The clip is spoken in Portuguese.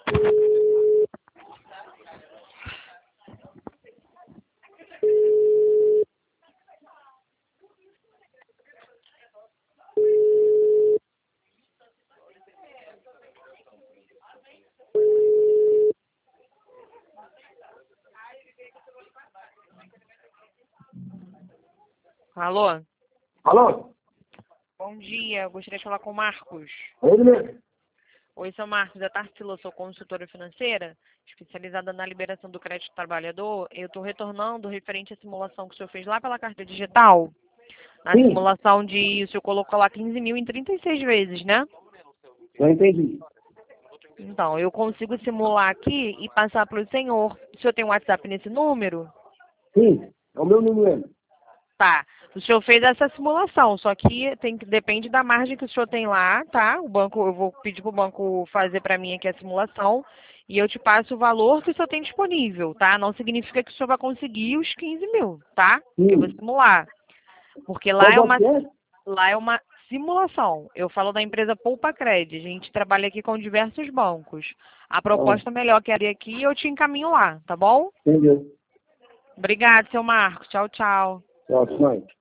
Alô? Alô? Bom dia, eu gostaria de falar com o Marcos. Ele mesmo. Oi, sou Marcos, é Tarsila, sou consultora financeira, especializada na liberação do crédito do trabalhador. Eu estou retornando referente à simulação que o senhor fez lá pela carta digital. Na Sim, simulação o senhor colocou lá 15 mil em 36 vezes, né? eu entendi. Então, eu consigo simular aqui e passar para o senhor. O senhor tem um WhatsApp nesse número? Sim, é o meu número. Tá. O senhor fez essa simulação, só que depende da margem que o senhor tem lá, tá? O banco, eu vou pedir para o banco fazer para mim aqui a simulação e eu te passo o valor que o senhor tem disponível, tá? Não significa que o senhor vai conseguir os 15 mil, tá? Eu vou Sim. simular. Porque Qual banco é? lá é uma simulação. Eu falo da empresa Poupa Cred. A gente trabalha aqui com diversos bancos. A Ah, proposta melhor que haria aqui, eu te encaminho lá, tá bom? entendeu. Obrigada, seu Marcos. Tchau, tchau. Tchau, mãe.